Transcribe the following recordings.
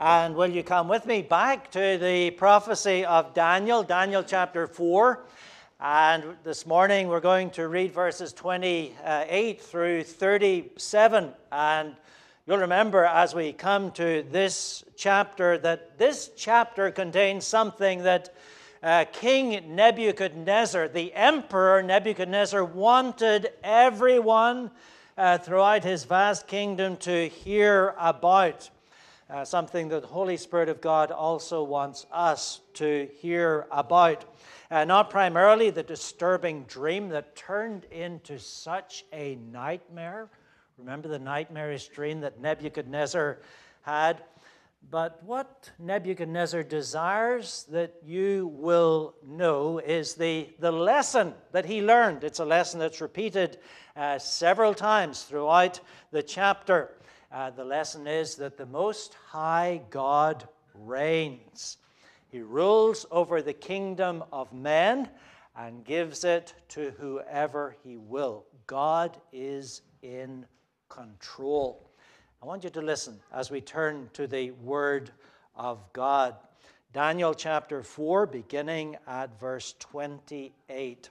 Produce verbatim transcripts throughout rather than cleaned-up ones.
And will you come with me back to the prophecy of Daniel, Daniel chapter four. And this morning we're going to read verses twenty-eight through thirty-seven. And you'll remember as we come to this chapter that this chapter contains something that uh, King Nebuchadnezzar, the emperor Nebuchadnezzar, wanted everyone uh, throughout his vast kingdom to hear about. Uh, something that the Holy Spirit of God also wants us to hear about. Uh, not primarily the disturbing dream that turned into such a nightmare. Remember the nightmarish dream that Nebuchadnezzar had? But what Nebuchadnezzar desires that you will know is the, the lesson that he learned. It's a lesson that's repeated uh, several times throughout the chapter. Uh, the lesson is that the Most High God reigns. He rules over the kingdom of men and gives it to whoever he will. God is in control. I want you to listen as we turn to the Word of God. Daniel chapter four, beginning at verse twenty-eight.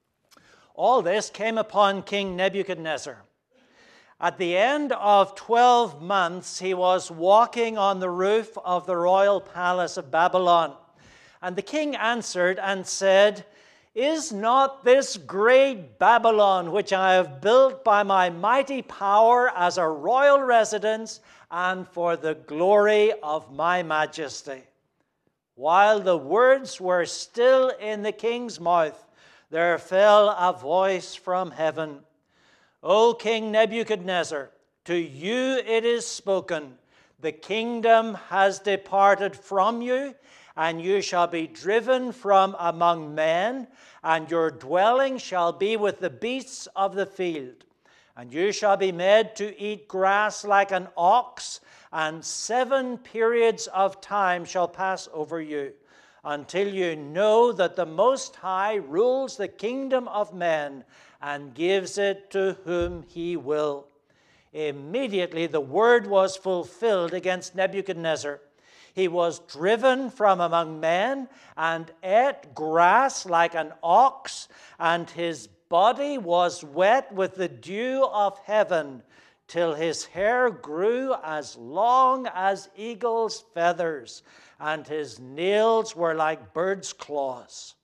All this came upon King Nebuchadnezzar. At the end of twelve months, he was walking on the roof of the royal palace of Babylon. And the king answered and said, "Is not this great Babylon, which I have built by my mighty power as a royal residence and for the glory of my majesty?" While the words were still in the king's mouth, there fell a voice from heaven. "O King Nebuchadnezzar, to you it is spoken, the kingdom has departed from you, and you shall be driven from among men, and your dwelling shall be with the beasts of the field. And you shall be made to eat grass like an ox, and seven periods of time shall pass over you, until you know that the Most High rules the kingdom of men, and gives it to whom he will." Immediately the word was fulfilled against Nebuchadnezzar. He was driven from among men and ate grass like an ox, and his body was wet with the dew of heaven, till his hair grew as long as eagle's feathers, and his nails were like birds' claws.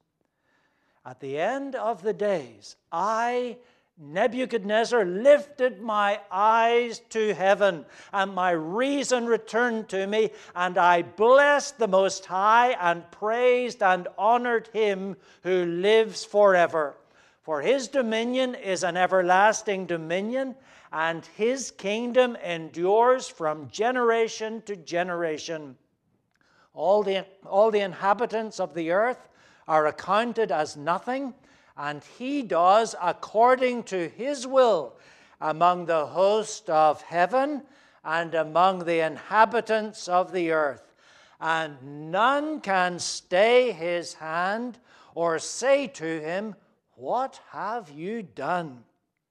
At the end of the days, I, Nebuchadnezzar, lifted my eyes to heaven, and my reason returned to me, and I blessed the Most High, and praised and honored him who lives forever. For his dominion is an everlasting dominion, and his kingdom endures from generation to generation. All the, all the inhabitants of the earth are accounted as nothing, and he does according to his will among the host of heaven and among the inhabitants of the earth. And none can stay his hand or say to him, "What have you done?"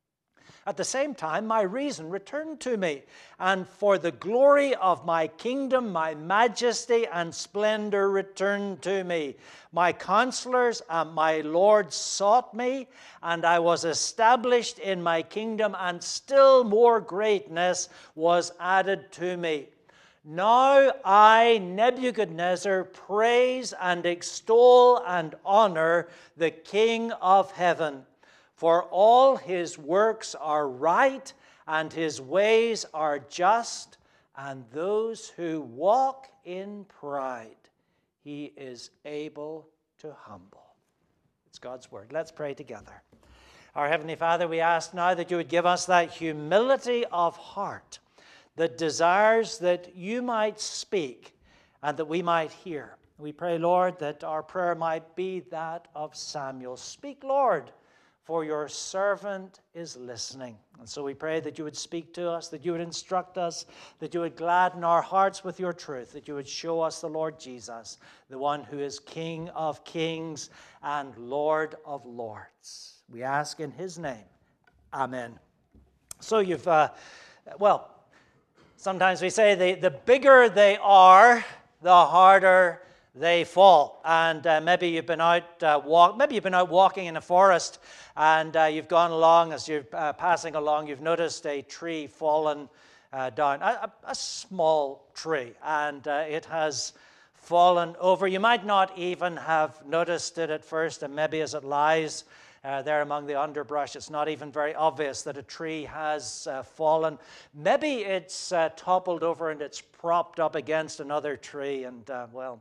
At the same time, my reason returned to me, and for the glory of my kingdom, my majesty and splendor returned to me. My counselors and my lords sought me, and I was established in my kingdom, and still more greatness was added to me. Now I, Nebuchadnezzar, praise and extol and honor the King of heaven. For all his works are right, and his ways are just, and those who walk in pride he is able to humble. It's God's word. Let's pray together. Our Heavenly Father, we ask now that you would give us that humility of heart that desires that you might speak and that we might hear. We pray, Lord, that our prayer might be that of Samuel. Speak, Lord, for your servant is listening. And so we pray that you would speak to us, that you would instruct us, that you would gladden our hearts with your truth, that you would show us the Lord Jesus, the one who is King of kings and Lord of lords. We ask in his name. Amen. So you've, uh, well, Sometimes we say the, the bigger they are, the harder they fall. And uh, maybe you've been out uh, walk, maybe you've been out walking in a forest, and uh, you've gone along. As you're uh, passing along, you've noticed a tree fallen uh, down, a, a, a small tree, and uh, it has fallen over. You might not even have noticed it at first, and maybe as it lies Uh, there among the underbrush, it's not even very obvious that a tree has uh, fallen. Maybe it's uh, toppled over and it's propped up against another tree, and uh, well,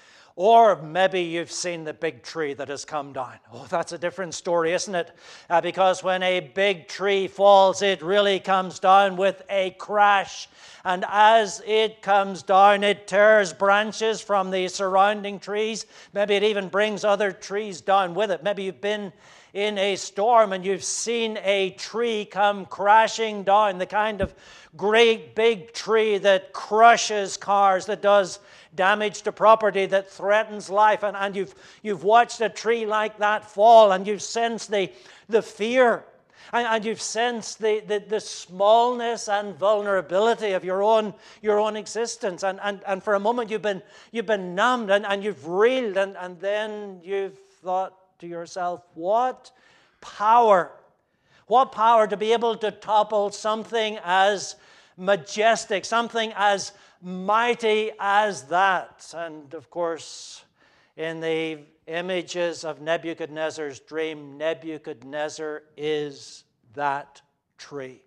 or maybe you've seen the big tree that has come down. Oh, that's a different story, isn't it? Uh, because when a big tree falls, it really comes down with a crash. And as it comes down, it tears branches from the surrounding trees. Maybe it even brings other trees down with it. Maybe you've been in a storm and you've seen a tree come crashing down, the kind of great big tree that crushes cars, that does damage to property, that threatens life. And, and you've, you've watched a tree like that fall, and you've sensed the, the fear, and, and you've sensed the, the, the smallness and vulnerability of your own, your own existence. And, and, and for a moment you've been, you've been numbed, and, and you've reeled, and, and then you've thought to yourself, what power, what power to be able to topple something as majestic, something as mighty as that. And of course, in the images of Nebuchadnezzar's dream, Nebuchadnezzar is that tree.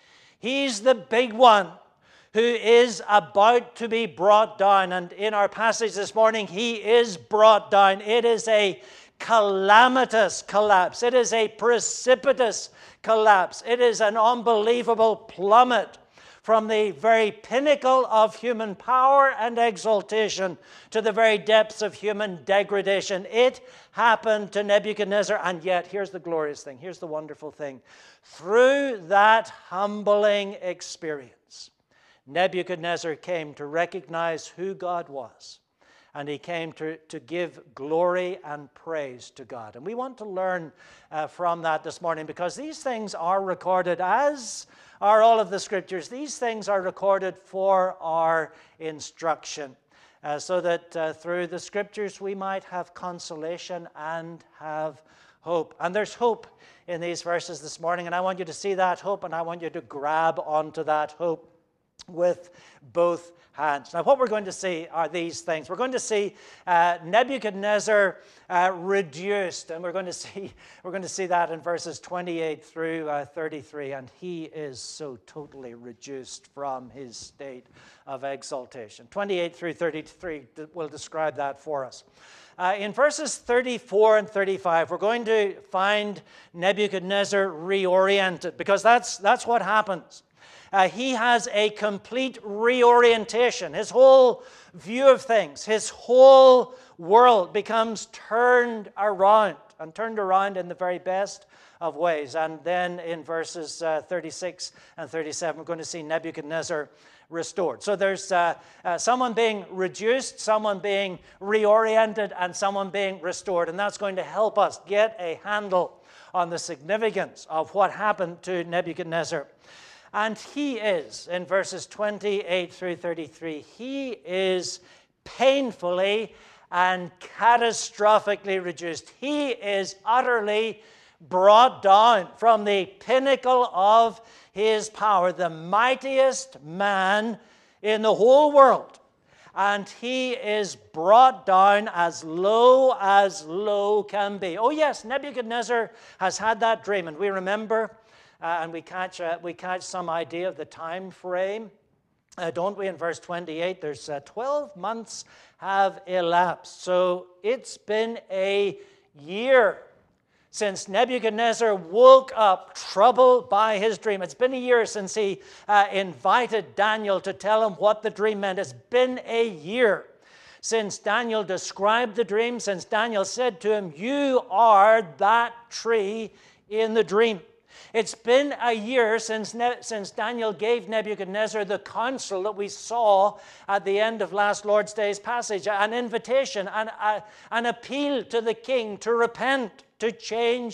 He's the big one who is about to be brought down. And in our passage this morning, he is brought down. It is a calamitous collapse. It is a precipitous collapse. It is an unbelievable plummet from the very pinnacle of human power and exaltation to the very depths of human degradation. It happened to Nebuchadnezzar, and yet, here's the glorious thing, here's the wonderful thing. Through that humbling experience, Nebuchadnezzar came to recognize who God was, and he came to, to give glory and praise to God. And we want to learn uh, from that this morning, because these things are recorded, as are all of the scriptures. These things are recorded for our instruction, uh, so that uh, through the scriptures we might have consolation and have hope. And there's hope in these verses this morning, and I want you to see that hope, and I want you to grab onto that hope with both hands. Now, what we're going to see are these things. We're going to see uh, Nebuchadnezzar uh, reduced, and we're going to see we're going to see that in verses twenty-eight through uh, thirty-three. And he is so totally reduced from his state of exaltation. twenty-eight through thirty-three will describe that for us. Uh, in verses thirty-four and thirty-five, we're going to find Nebuchadnezzar reoriented, because that's that's what happens. Uh, he has a complete reorientation. His whole view of things, his whole world becomes turned around, and turned around in the very best of ways. And then in verses uh, thirty-six and thirty-seven, we're going to see Nebuchadnezzar restored. So there's uh, uh, someone being reduced, someone being reoriented, and someone being restored. And that's going to help us get a handle on the significance of what happened to Nebuchadnezzar. And he is, in verses twenty-eight through thirty-three, he is painfully and catastrophically reduced. He is utterly brought down from the pinnacle of his power, the mightiest man in the whole world. And he is brought down as low as low can be. Oh yes, Nebuchadnezzar has had that dream, and we remember Uh, and we catch, uh, we catch some idea of the time frame, uh, don't we? In verse twenty-eight, there's uh, twelve months have elapsed. So it's been a year since Nebuchadnezzar woke up troubled by his dream. It's been a year since he uh, invited Daniel to tell him what the dream meant. It's been a year since Daniel described the dream, since Daniel said to him, "You are that tree in the dream." It's been a year since, ne- since Daniel gave Nebuchadnezzar the counsel that we saw at the end of last Lord's Day's passage, an invitation, an, a, an appeal to the king to repent, to change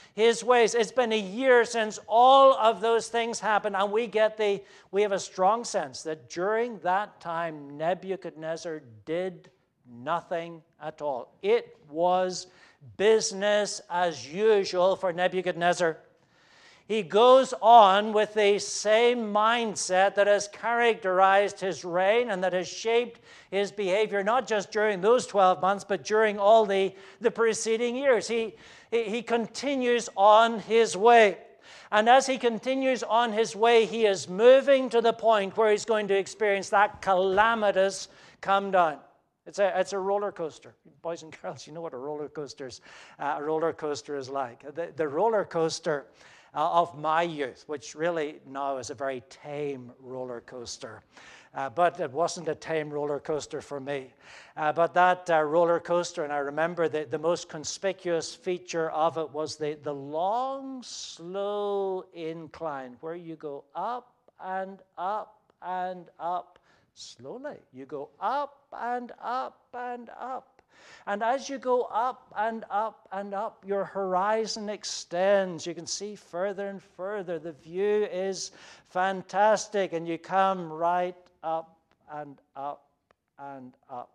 his ways. It's been a year since all of those things happened, and we get the, we have a strong sense that during that time, Nebuchadnezzar did nothing at all. It was business as usual for Nebuchadnezzar. He goes on with the same mindset that has characterized his reign and that has shaped his behavior, not just during those twelve months, but during all the, the preceding years. He, he continues on his way. And as he continues on his way, he is moving to the point where he's going to experience that calamitous come down. It's a, it's a roller coaster. Boys and girls, you know what a roller coaster's, uh, a roller coaster is like. The, the roller coaster Uh, of my youth, which really now is a very tame roller coaster. Uh, but it wasn't a tame roller coaster for me. Uh, but that uh, roller coaster, and I remember the, the most conspicuous feature of it was the, the long, slow incline where you go up and up and up slowly. You go up and up and up. And as you go up and up and up, your horizon extends. You can see further and further. The view is fantastic, and you come right up and up and up.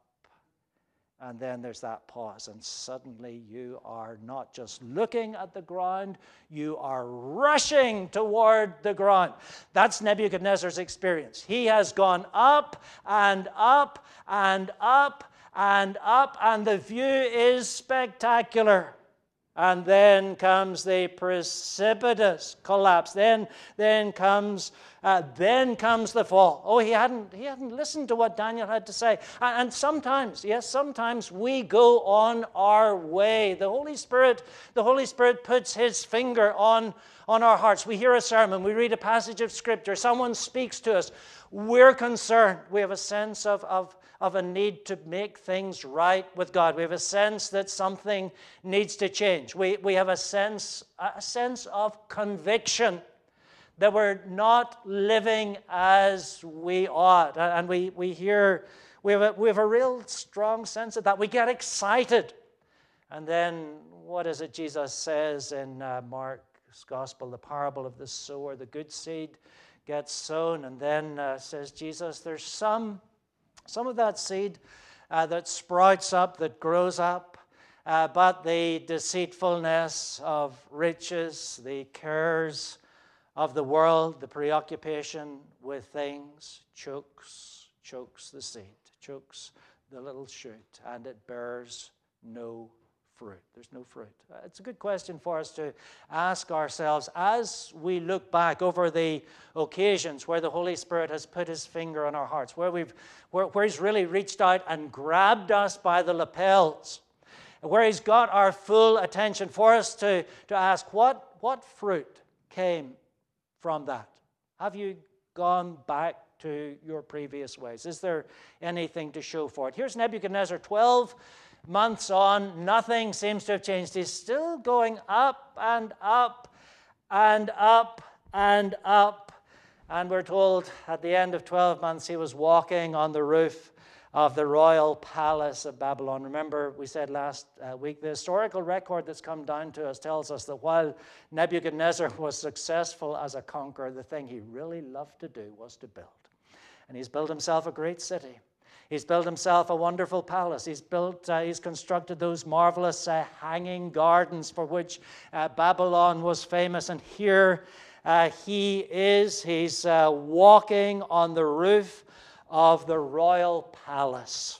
And then there's that pause, and suddenly you are not just looking at the ground, you are rushing toward the ground. That's Nebuchadnezzar's experience. He has gone up and up and up and up, and the view is spectacular. And then comes the precipitous collapse. Then, then comes, uh, then comes the fall. Oh, he hadn't, he hadn't listened to what Daniel had to say. And, and sometimes, yes, sometimes we go on our way. The Holy Spirit, the Holy Spirit puts His finger on, on our hearts. We hear a sermon, we read a passage of Scripture, someone speaks to us. We're concerned. We have a sense of, of of a need to make things right with God. We have a sense that something needs to change. We, we have a sense, a sense of conviction that we're not living as we ought. And we, we hear, we have, a, we have a real strong sense of that. We get excited. And then what is it Jesus says in uh, Mark's Gospel, the parable of the sower? The good seed gets sown, and then uh, says Jesus, there's some Some of that seed uh, that sprouts up, that grows up, uh, but the deceitfulness of riches, the cares of the world, the preoccupation with things chokes, chokes the seed, chokes the little shoot, and it bears no fruit. There's no fruit. Uh, it's a good question for us to ask ourselves as we look back over the occasions where the Holy Spirit has put His finger on our hearts, where we've, where, where He's really reached out and grabbed us by the lapels, where He's got our full attention, for us to, to ask, what, what fruit came from that? Have you gone back to your previous ways? Is there anything to show for it? Here's Nebuchadnezzar, twelve months on, nothing seems to have changed. He's still going up and up and up and up. And we're told at the end of twelve months, he was walking on the roof of the royal palace of Babylon. Remember, we said last uh, week, the historical record that's come down to us tells us that while Nebuchadnezzar was successful as a conqueror, the thing he really loved to do was to build. And he's built himself a great city. He's built himself a wonderful palace. He's built, uh, he's constructed those marvelous uh, hanging gardens for which uh, Babylon was famous. And here uh, he is. He's uh, walking on the roof of the royal palace.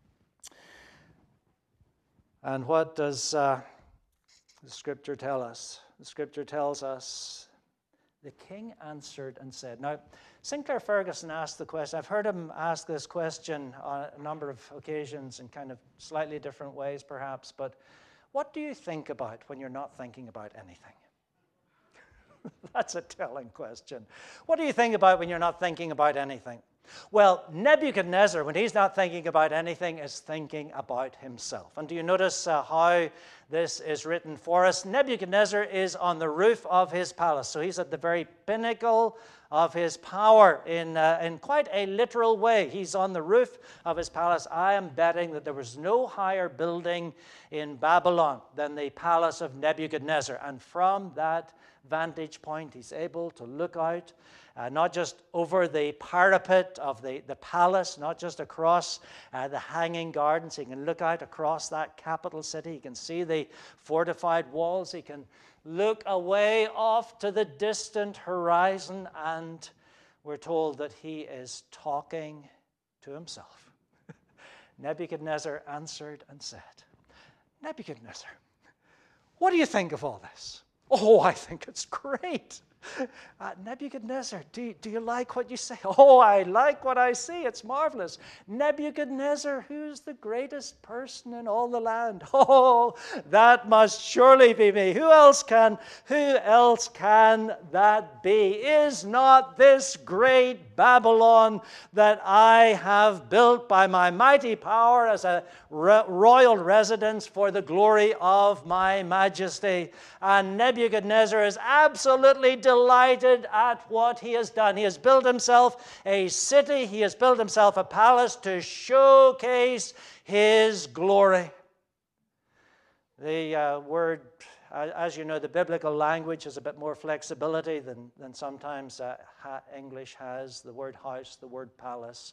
And what does uh, the Scripture tell us? The Scripture tells us, the king answered and said. Now, Sinclair Ferguson asked the question. I've heard him ask this question on a number of occasions in kind of slightly different ways, perhaps. But what do you think about when you're not thinking about anything? That's a telling question. What do you think about when you're not thinking about anything? Well, Nebuchadnezzar, when he's not thinking about anything, is thinking about himself. And do you notice uh, how this is written for us? Nebuchadnezzar is on the roof of his palace. So he's at the very pinnacle of his power in, uh, in quite a literal way. He's on the roof of his palace. I am betting that there was no higher building in Babylon than the palace of Nebuchadnezzar. And from that vantage point, he's able to look out, uh, not just over the parapet of the, the palace, not just across uh, the hanging gardens. He can look out across that capital city. He can see the fortified walls. He can look away off to the distant horizon, and we're told that he is talking to himself. Nebuchadnezzar answered and said, Nebuchadnezzar, what do you think of all this? Oh, I think it's great. Uh, Nebuchadnezzar, do you, do you like what you say? Oh, I like what I see. It's marvelous. Nebuchadnezzar, who's the greatest person in all the land? Oh, that must surely be me. Who else can, who else can that be? Is not this great Babylon that I have built by my mighty power as a ro- royal residence for the glory of my majesty? And Nebuchadnezzar is absolutely delighted at what he has done. He has built himself a city. He has built himself a palace to showcase his glory. The uh, word, uh, as you know, the biblical language has a bit more flexibility than, than sometimes uh, ha- English has. The word house, the word palace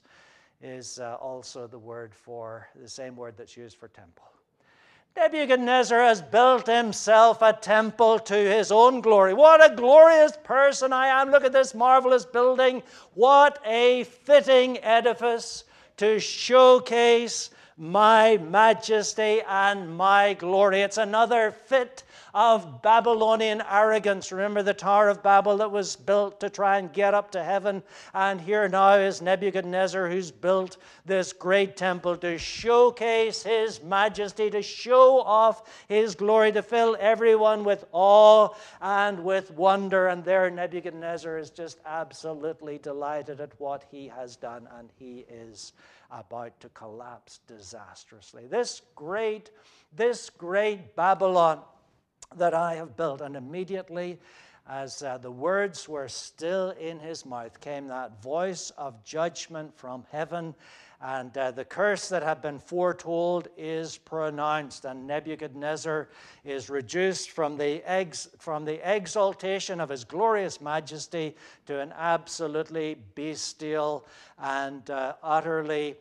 is uh, also the word for, the same word that's used for temple. Nebuchadnezzar has built himself a temple to his own glory. What a glorious person I am. Look at this marvelous building. What a fitting edifice to showcase my majesty and my glory. It's another fit of Babylonian arrogance. Remember the Tower of Babel that was built to try and get up to heaven? And here now is Nebuchadnezzar, who's built this great temple to showcase his majesty, to show off his glory, to fill everyone with awe and with wonder. And there Nebuchadnezzar is just absolutely delighted at what he has done, and he is about to collapse disastrously. This great, this great Babylon that I have built. And immediately, as uh, the words were still in his mouth, came that voice of judgment from heaven, and uh, the curse that had been foretold is pronounced, and Nebuchadnezzar is reduced from the, ex- from the exaltation of his glorious majesty to an absolutely bestial and uh, utterly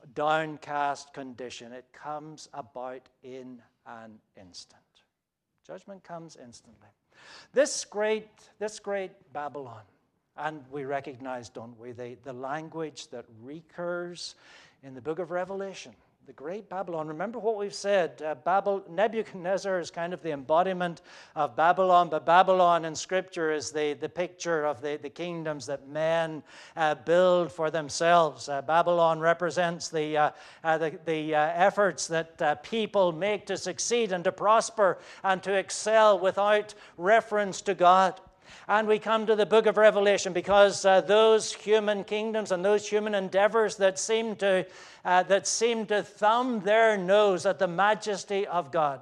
downcast condition. It comes about in an instant. Judgment comes instantly. This great, this great Babylon, and we recognize, don't we, the, the language that recurs in the book of Revelation. The great Babylon. Remember what we've said. Uh, Babel, Nebuchadnezzar is kind of the embodiment of Babylon, but Babylon in Scripture is the, the picture of the, the kingdoms that men uh, build for themselves. Uh, Babylon represents the, uh, uh, the, the uh, efforts that uh, people make to succeed and to prosper and to excel without reference to God. And we come to the book of Revelation because uh, those human kingdoms and those human endeavors that seem to uh, that seem to thumb their nose at the majesty of God.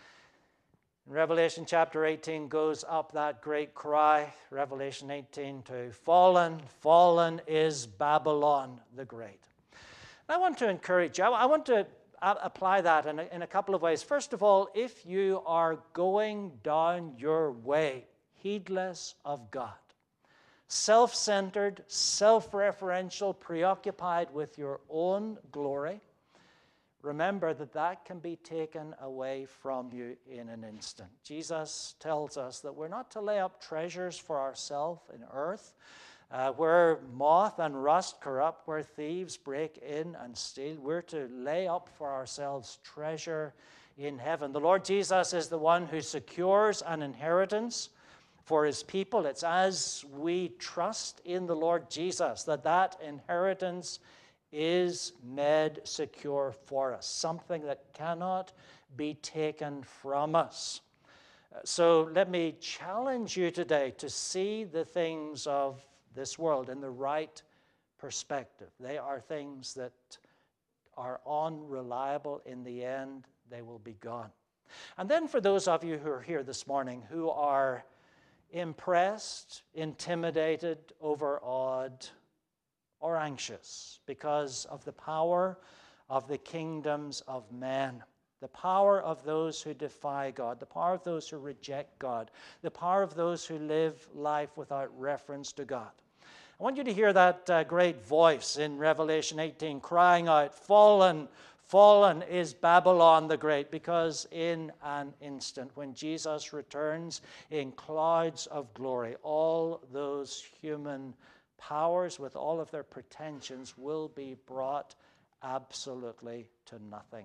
In Revelation chapter eighteen goes up that great cry, Revelation eighteen two, fallen, fallen is Babylon the Great. I want to encourage you, I want to apply that in a, in a couple of ways. First of all, if you are going down your way, heedless of God, self-centered, self-referential, preoccupied with your own glory, remember that that can be taken away from you in an instant. Jesus tells us that we're not to lay up treasures for ourselves in earth, uh, where moth and rust corrupt, where thieves break in and steal. We're to lay up for ourselves treasure in heaven. The Lord Jesus is the one who secures an inheritance for his people. It's as we trust in the Lord Jesus that that inheritance is made secure for us, something that cannot be taken from us. So let me challenge you today to see the things of this world in the right perspective. They are things that are unreliable. In the end, they will be gone. And then for those of you who are here this morning who are impressed, intimidated, overawed, or anxious because of the power of the kingdoms of men, the power of those who defy God, the power of those who reject God, the power of those who live life without reference to God. I want you to hear that uh, great voice in Revelation eighteen crying out, "Fallen, fallen is Babylon the Great," because in an instant, when Jesus returns in clouds of glory, all those human powers with all of their pretensions will be brought absolutely to nothing.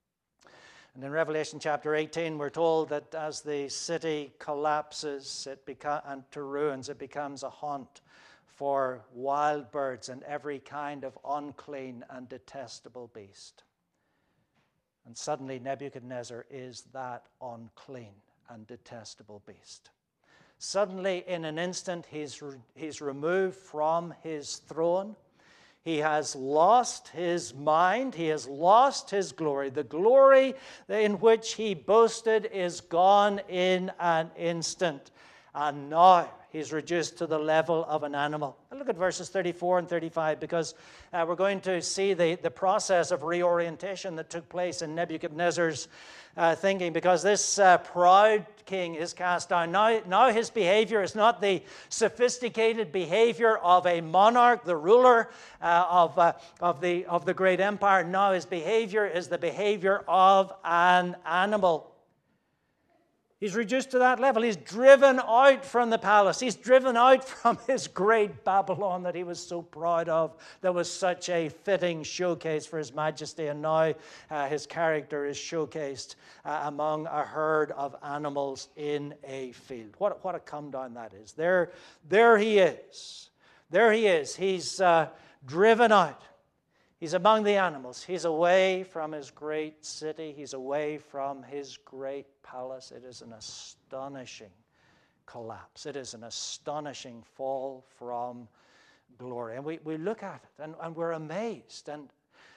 And in Revelation chapter eighteen, we're told that as the city collapses it beca- and to ruins, it becomes a haunt for wild birds and every kind of unclean and detestable beast. And suddenly Nebuchadnezzar is that unclean and detestable beast. Suddenly, in an instant, he's, re- he's removed from his throne. He has lost his mind. He has lost his glory. The glory in which he boasted is gone in an instant. And now he's reduced to the level of an animal. Look at verses thirty-four and thirty-five, because uh, we're going to see the, the process of reorientation that took place in Nebuchadnezzar's uh, thinking, because this uh, proud king is cast down. Now, now his behavior is not the sophisticated behavior of a monarch, the ruler uh, of, uh, of, the, of the great empire. Now his behavior is the behavior of an animal. He's reduced to that level. He's driven out from the palace. He's driven out from his great Babylon that he was so proud of, that was such a fitting showcase for his majesty. And now uh, his character is showcased uh, among a herd of animals in a field. What, what a come down that is. There, there he is. There he is. He's uh, driven out. He's among the animals. He's away from his great city. He's away from his great palace. It is an astonishing collapse. It is an astonishing fall from glory. And we, we look at it and, and we're amazed. And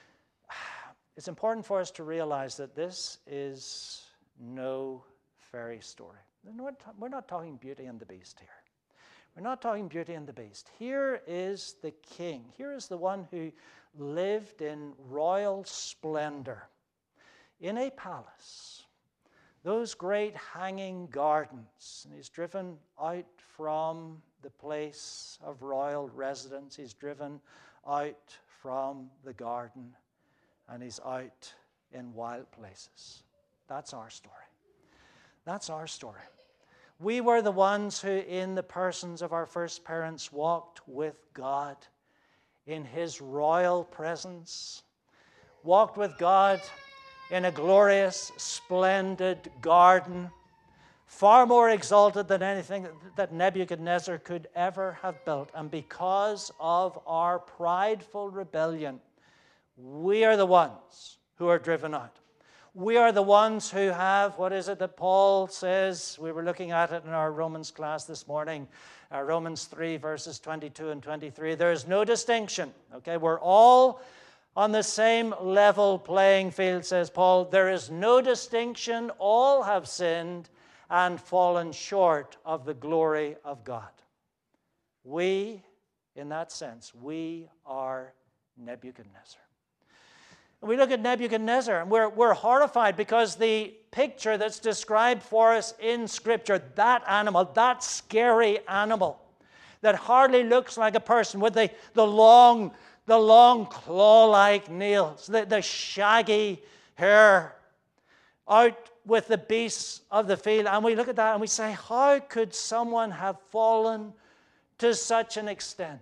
it's important for us to realize that this is no fairy story. We're not talking Beauty and the Beast here. We're not talking Beauty and the Beast. Here is the king. Here is the one who lived in royal splendor in a palace, those great hanging gardens. And he's driven out from the place of royal residence. He's driven out from the garden, and he's out in wild places. That's our story. That's our story. We were the ones who, in the persons of our first parents, walked with God in his royal presence, walked with God in a glorious, splendid garden, far more exalted than anything that Nebuchadnezzar could ever have built. And because of our prideful rebellion, we are the ones who are driven out. We are the ones who have, what is it that Paul says? We were looking at it in our Romans class this morning, uh, Romans three, verses twenty-two and twenty-three. There is no distinction, okay? We're all on the same level playing field, says Paul. There is no distinction. All have sinned and fallen short of the glory of God. We, in that sense, we are Nebuchadnezzar. We look at Nebuchadnezzar and we're, we're horrified because the picture that's described for us in Scripture, that animal, that scary animal that hardly looks like a person with the, the long, the long claw-like nails, the, the shaggy hair, out with the beasts of the field. And we look at that and we say, how could someone have fallen to such an extent?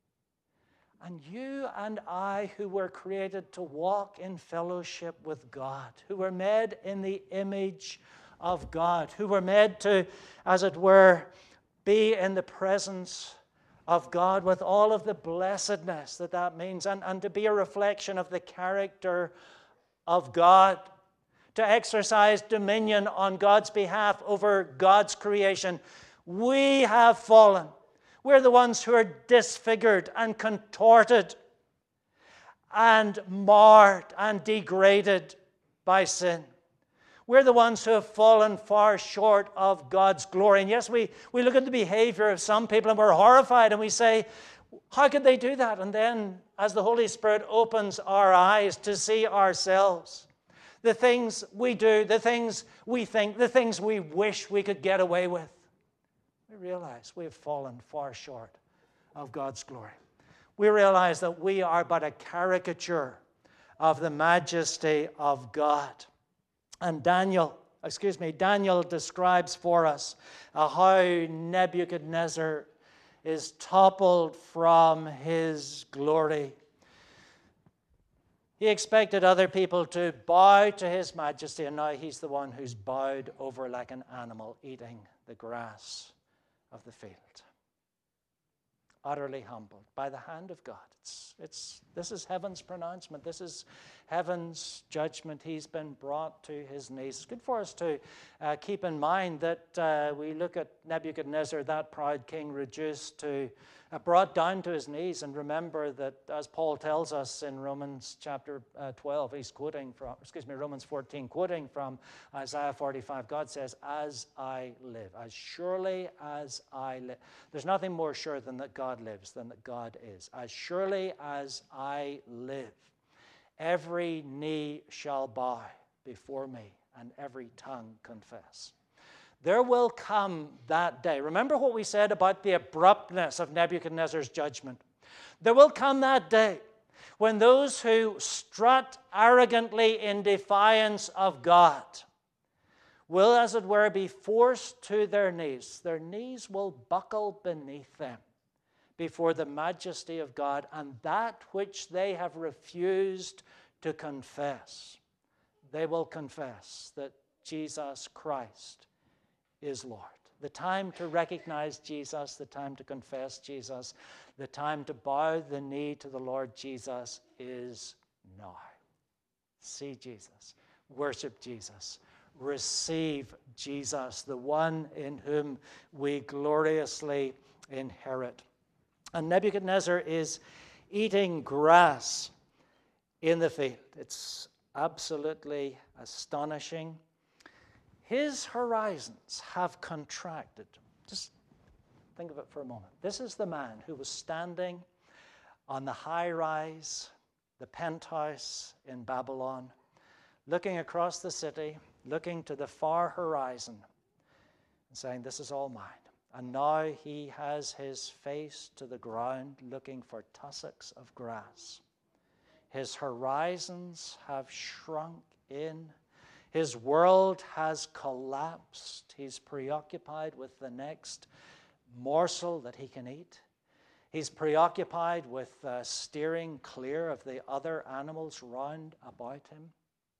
And you and I, who were created to walk in fellowship with God, who were made in the image of God, who were made to, as it were, be in the presence of God with all of the blessedness that that means, and, and to be a reflection of the character of God, to exercise dominion on God's behalf over God's creation. We have fallen. We're the ones who are disfigured and contorted and marred and degraded by sin. We're the ones who have fallen far short of God's glory. And yes, we, we look at the behavior of some people and we're horrified and we say, how could they do that? And then as the Holy Spirit opens our eyes to see ourselves, the things we do, the things we think, the things we wish we could get away with, we realize we have fallen far short of God's glory. We realize that we are but a caricature of the majesty of God. And Daniel, excuse me, Daniel describes for us uh, how Nebuchadnezzar is toppled from his glory. He expected other people to bow to his majesty, and now he's the one who's bowed over like an animal eating the grass of the field. Utterly humbled by the hand of God. It's, it's, this is heaven's pronouncement. This is heaven's judgment. He's been brought to his knees. It's good for us to uh, keep in mind that uh, we look at Nebuchadnezzar, that proud king, reduced to, uh, brought down to his knees, and remember that, as Paul tells us in Romans chapter uh, twelve, he's quoting from, excuse me, Romans fourteen, quoting from Isaiah forty-five. God says, as I live, as surely as I live. There's nothing more sure than that God lives, than that God is. As surely as I live, every knee shall bow before me, and every tongue confess. There will come that day. Remember what we said about the abruptness of Nebuchadnezzar's judgment. There will come that day when those who strut arrogantly in defiance of God will, as it were, be forced to their knees. Their knees will buckle beneath them before the majesty of God, and that which they have refused to confess, they will confess that Jesus Christ is Lord. The time to recognize Jesus, the time to confess Jesus, the time to bow the knee to the Lord Jesus is now. See Jesus, worship Jesus, receive Jesus, the one in whom we gloriously inherit. And Nebuchadnezzar is eating grass in the field. It's absolutely astonishing. His horizons have contracted. Just think of it for a moment. This is the man who was standing on the high rise, the penthouse in Babylon, looking across the city, looking to the far horizon, and saying, this is all mine. And now he has his face to the ground, looking for tussocks of grass. His horizons have shrunk in. His world has collapsed. He's preoccupied with the next morsel that he can eat. He's preoccupied with uh, steering clear of the other animals round about him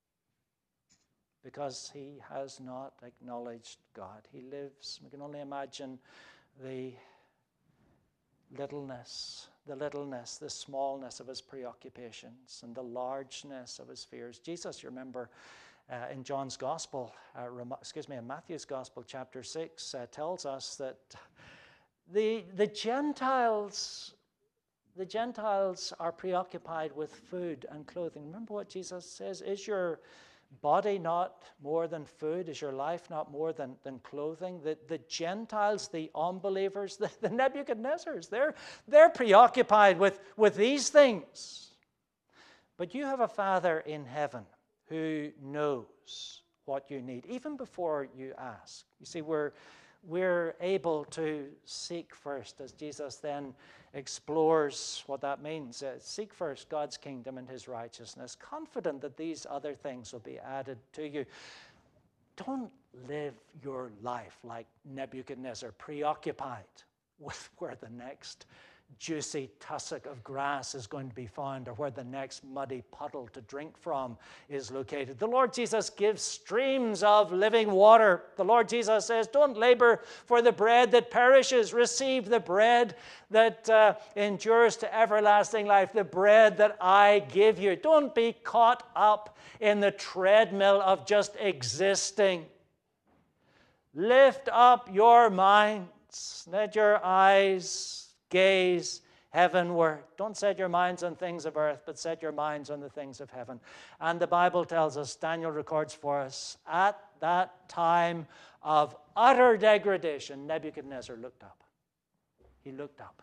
because he has not acknowledged God. He lives, we can only imagine the littleness, the littleness, the smallness of his preoccupations and the largeness of his fears. Jesus, you remember, Uh, in John's Gospel, uh, rem- excuse me, in Matthew's Gospel, chapter six, uh, tells us that the the Gentiles, the Gentiles are preoccupied with food and clothing. Remember what Jesus says: "Is your body not more than food? Is your life not more than, than clothing?" The the Gentiles, the unbelievers, the, the Nebuchadnezzars, they're they're preoccupied with with these things. But you have a Father in heaven who knows what you need, even before you ask. You see, we're, we're able to seek first, as Jesus then explores what that means. Uh, seek first God's kingdom and his righteousness, confident that these other things will be added to you. Don't live your life like Nebuchadnezzar, preoccupied with where the next juicy tussock of grass is going to be found, or where the next muddy puddle to drink from is located. The Lord Jesus gives streams of living water. The Lord Jesus says, don't labor for the bread that perishes. Receive the bread that uh, endures to everlasting life, the bread that I give you. Don't be caught up in the treadmill of just existing. Lift up your minds. Let your eyes gaze heavenward. Don't set your minds on things of earth, but set your minds on the things of heaven. And the Bible tells us, Daniel records for us, at that time of utter degradation, Nebuchadnezzar looked up. He looked up.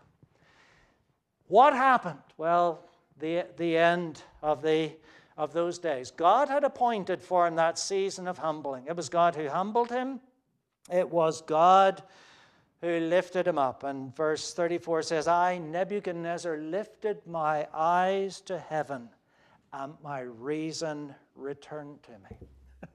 What happened? Well, the, the end of, the, of those days. God had appointed for him that season of humbling. It was God who humbled him. It was God who lifted him up. And verse thirty-four says, I, Nebuchadnezzar, lifted my eyes to heaven, and my reason returned to me.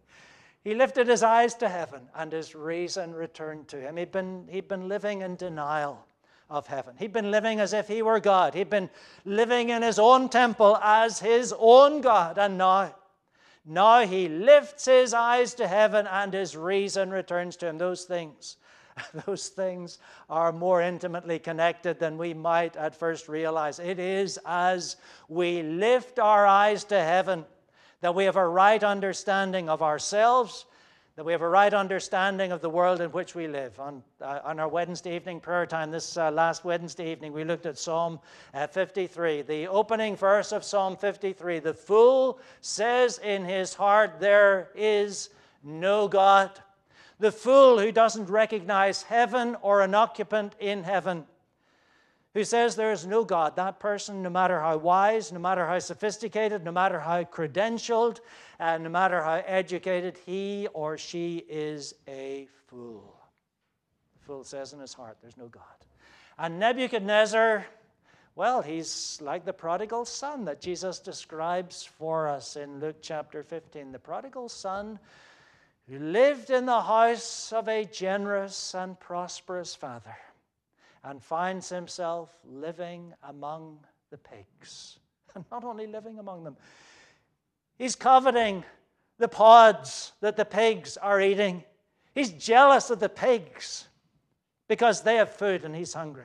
He lifted his eyes to heaven, and his reason returned to him. He'd been, he'd been living in denial of heaven. He'd been living as if he were God. He'd been living in his own temple as his own God. And now, now he lifts his eyes to heaven, and his reason returns to him. Those things, those things are more intimately connected than we might at first realize. It is as we lift our eyes to heaven that we have a right understanding of ourselves, that we have a right understanding of the world in which we live. On, uh, on our Wednesday evening prayer time, this uh, last Wednesday evening, we looked at Psalm uh, fifty-three, the opening verse of Psalm fifty-three. The fool says in his heart, there is no God. The fool who doesn't recognize heaven or an occupant in heaven, who says there is no God, that person, no matter how wise, no matter how sophisticated, no matter how credentialed, and no matter how educated, he or she is a fool. The fool says in his heart, there's no God. And Nebuchadnezzar, well, he's like the prodigal son that Jesus describes for us in Luke chapter fifteen. The prodigal son who lived in the house of a generous and prosperous father, and finds himself living among the pigs. And not only living among them, he's coveting the pods that the pigs are eating. He's jealous of the pigs because they have food and he's hungry.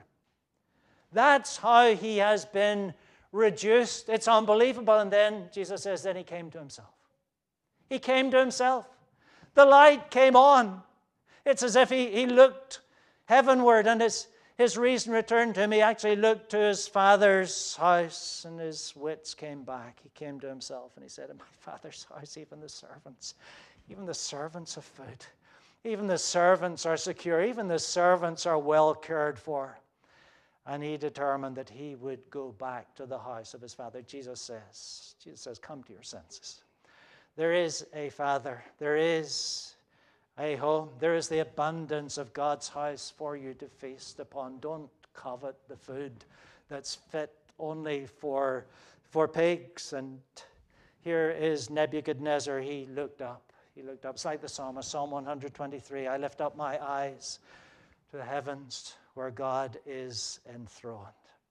That's how he has been reduced. It's unbelievable. And then Jesus says, then he came to himself. He came to himself. The light came on. It's as if he, he looked heavenward, and his His reason returned to him. He actually looked to his father's house, and his wits came back. He came to himself, and he said, in my father's house, even the servants, even the servants have food. Even the servants are secure. Even the servants are well cared for. And he determined that he would go back to the house of his father. Jesus says, Jesus says, come to your senses. There is a father. There is a home. There is the abundance of God's house for you to feast upon. Don't covet the food that's fit only for, for pigs. And here is Nebuchadnezzar. He looked up. He looked up. It's like the psalmist, Psalm one twenty-three. I lift up my eyes to the heavens where God is enthroned.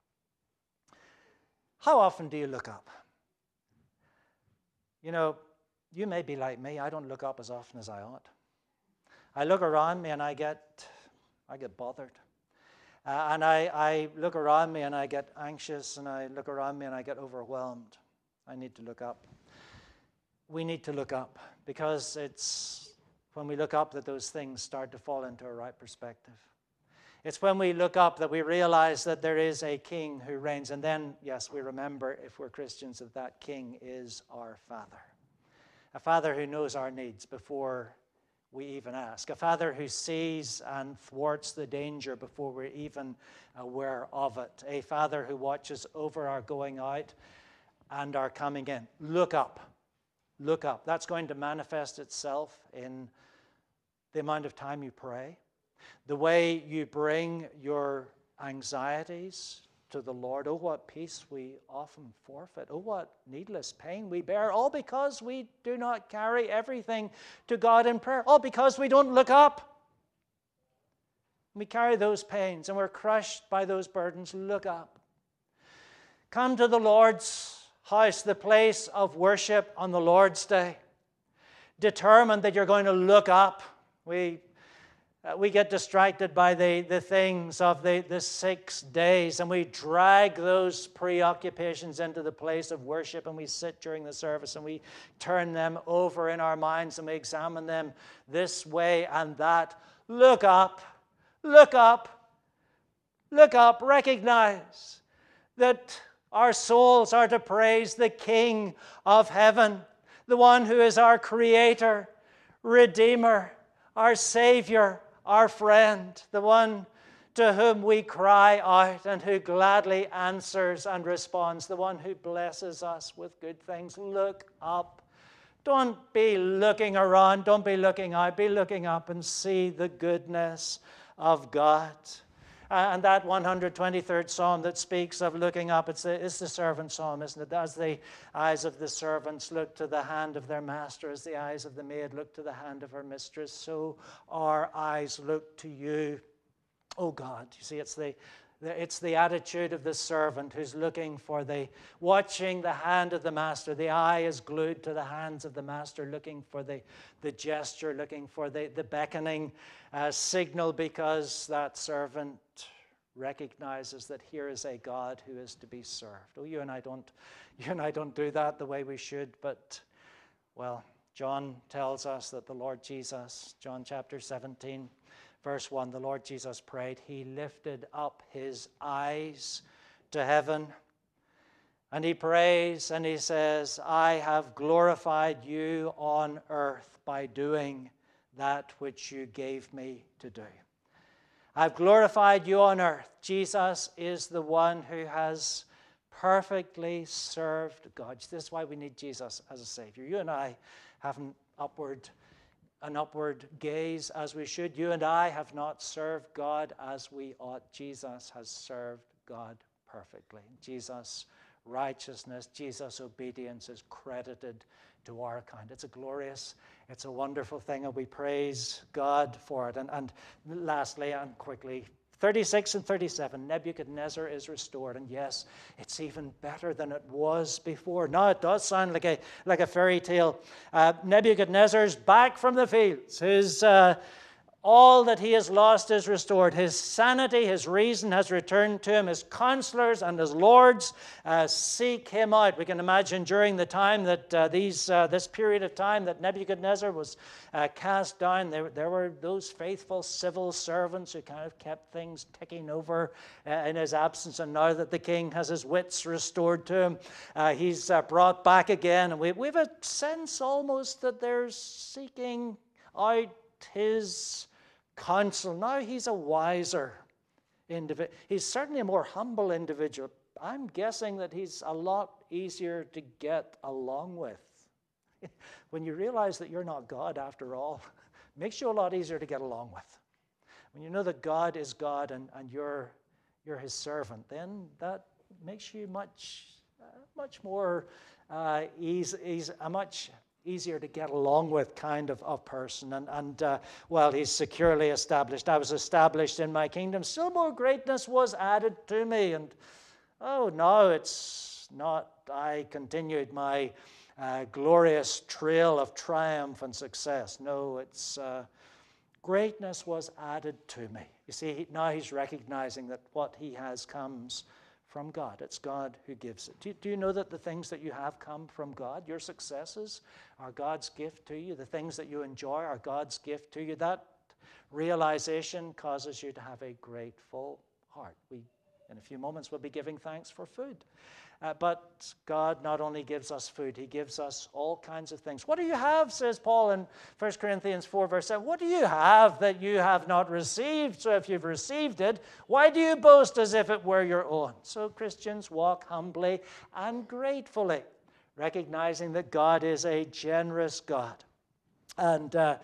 How often do you look up? You know, you may be like me. I don't look up as often as I ought. I look around me and I get, I get bothered. Uh, and I, I look around me and I get anxious, and I look around me and I get overwhelmed. I need to look up. We need to look up, because it's when we look up that those things start to fall into a right perspective. It's when we look up that we realize that there is a king who reigns. And then, yes, we remember, if we're Christians, that that king is our Father. A Father who knows our needs before we even ask. A Father who sees and thwarts the danger before we're even aware of it. A Father who watches over our going out and our coming in. Look up. Look up. That's going to manifest itself in the amount of time you pray, the way you bring your anxieties to the Lord. Oh, what peace we often forfeit. Oh, what needless pain we bear, all because we do not carry everything to God in prayer, all because we don't look up. We carry those pains and we're crushed by those burdens. Look up. Come to the Lord's house, the place of worship on the Lord's Day. Determined that you're going to look up. We Uh, we get distracted by the, the things of the, the six days, and we drag those preoccupations into the place of worship, and we sit during the service and we turn them over in our minds and we examine them this way and that. Look up, look up, look up, recognize that our souls are to praise the King of heaven, the one who is our Creator, Redeemer, our Savior, our friend, the one to whom we cry out and who gladly answers and responds, the one who blesses us with good things. Look up. Don't be looking around. Don't be looking out. Be looking up and see the goodness of God. Uh, and that one hundred twenty-third Psalm that speaks of looking up, it's the, it's the servant psalm, isn't it? As the eyes of the servants look to the hand of their master, as the eyes of the maid look to the hand of her mistress, so our eyes look to you, oh God. You see, it's the, the it's the attitude of the servant who's looking for the, watching the hand of the master. The eye is glued to the hands of the master, looking for the, the gesture, looking for the, the beckoning uh, signal, because that servant recognizes that here is a God who is to be served. Oh, you and I don't, you and I don't do that the way we should, but, well, John tells us that the Lord Jesus, John chapter seventeen, verse one, the Lord Jesus prayed, he lifted up his eyes to heaven, and he prays and he says, I have glorified you on earth by doing that which you gave me to do. I've glorified you on earth. Jesus is the one who has perfectly served God. This is why we need Jesus as a Savior. You and I have an upward, an upward gaze as we should. You and I have not served God as we ought. Jesus has served God perfectly. Jesus' righteousness, Jesus' obedience is credited to our account. It's a glorious, it's a wonderful thing, and we praise God for it. And, and lastly, and quickly, thirty-six and thirty-seven, Nebuchadnezzar is restored. And yes, it's even better than it was before. Now it does sound like a, like a fairy tale. Uh, Nebuchadnezzar's back from the fields. His... Uh, All that he has lost is restored. His sanity, his reason has returned to him. His counselors and his lords uh, seek him out. We can imagine during the time that uh, these, uh, this period of time that Nebuchadnezzar was uh, cast down, there, there were those faithful civil servants who kind of kept things ticking over uh, in his absence. And now that the king has his wits restored to him, uh, he's uh, brought back again. And we, we have a sense almost that they're seeking out his counsel. Now he's a wiser individual. He's certainly a more humble individual. I'm guessing that he's a lot easier to get along with. When you realize that you're not God after all, it makes you a lot easier to get along with. When you know that God is God and, and you're, you're his servant, then that makes you much, uh, much more uh, easy, easy, a much easier to get along with kind of, of person. And, and uh, well, he's securely established. I was established in my kingdom. Still more greatness was added to me. And oh, no, it's not. I continued my uh, glorious trail of triumph and success. No, it's uh, greatness was added to me. You see, now he's recognizing that what he has comes from God. It's God who gives it. Do you, do you know that the things that you have come from God? Your successes are God's gift to you. The things that you enjoy are God's gift to you. That realization causes you to have a grateful heart. We, in a few moments, will be giving thanks for food. Uh, but God not only gives us food, he gives us all kinds of things. What do you have, says Paul in First Corinthians four, verse seven. What do you have that you have not received? So if you've received it, why do you boast as if it were your own? So Christians walk humbly and gratefully, recognizing that God is a generous God. And uh,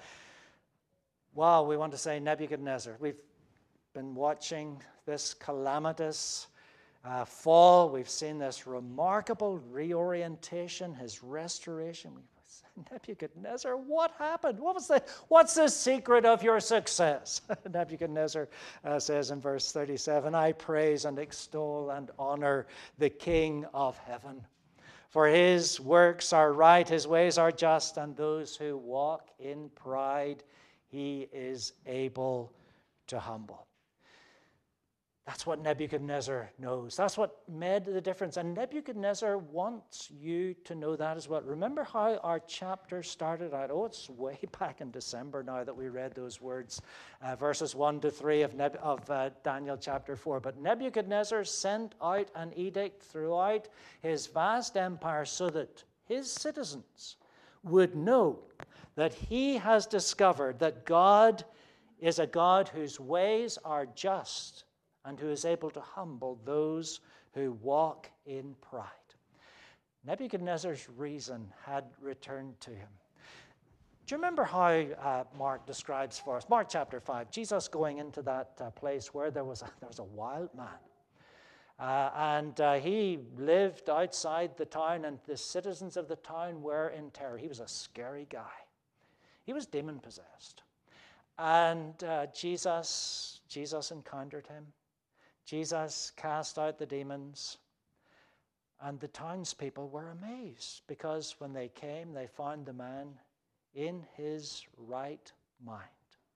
wow, we want to say Nebuchadnezzar. We've been watching this calamitous Uh, fall. We've seen this remarkable reorientation, his restoration. We've Nebuchadnezzar, what happened? What was the, what's the secret of your success? Nebuchadnezzar uh, says in verse thirty-seven, I praise and extol and honor the King of heaven. For his works are right, his ways are just, and those who walk in pride he is able to humble. That's what Nebuchadnezzar knows. That's what made the difference. And Nebuchadnezzar wants you to know that as well. Remember how our chapter started out? Oh, it's way back in December now that we read those words, uh, verses one to three of, Neb- of uh, Daniel chapter four. But Nebuchadnezzar sent out an edict throughout his vast empire so that his citizens would know that he has discovered that God is a God whose ways are just, and who is able to humble those who walk in pride. Nebuchadnezzar's reason had returned to him. Do you remember how uh, Mark describes for us, Mark chapter five, Jesus going into that uh, place where there was a, there was a wild man. Uh, and uh, he lived outside the town, and the citizens of the town were in terror. He was a scary guy. He was demon-possessed. And uh, Jesus, Jesus encountered him. Jesus cast out the demons, and the townspeople were amazed because when they came, they found the man in his right mind.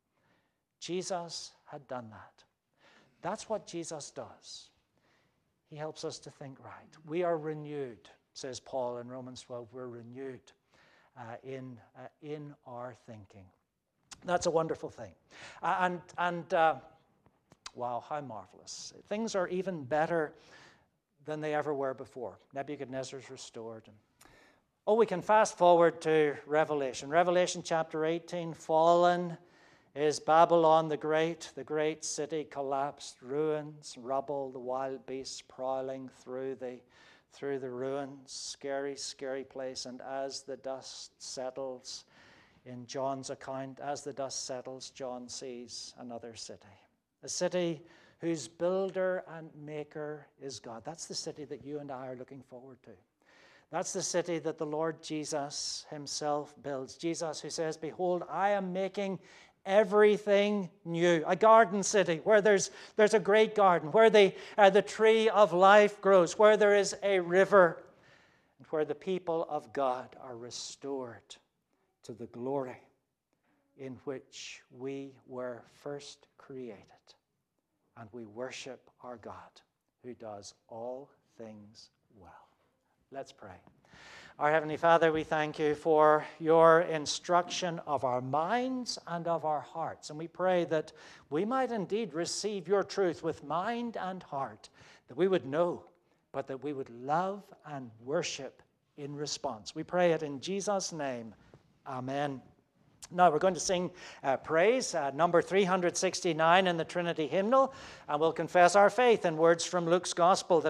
Jesus had done that. That's what Jesus does. He helps us to think right. We are renewed, says Paul in Romans twelve. We're renewed uh, in, uh, in our thinking. That's a wonderful thing. Uh, and, and uh, wow, how marvelous. Things are even better than they ever were before. Nebuchadnezzar's restored. Oh, we can fast forward to Revelation. Revelation chapter eighteen, fallen is Babylon the Great, the great city collapsed, ruins, rubble, the wild beasts prowling through the, through the ruins. Scary, scary place. And as the dust settles, in John's account, as the dust settles, John sees another city. A city whose builder and maker is God. That's the city that you and I are looking forward to. That's the city that the Lord Jesus himself builds. Jesus who says, behold, I am making everything new. A garden city where there's, there's a great garden, where the, uh, the tree of life grows, where there is a river, and where the people of God are restored to the glory in which we were first created. And we worship our God who does all things well. Let's pray. Our Heavenly Father, we thank you for your instruction of our minds and of our hearts. And we pray that we might indeed receive your truth with mind and heart, that we would know, but that we would love and worship in response. We pray it in Jesus' name. Amen. Now we're going to sing uh, praise, uh, number three hundred sixty-nine in the Trinity hymnal, and we'll confess our faith in words from Luke's Gospel. That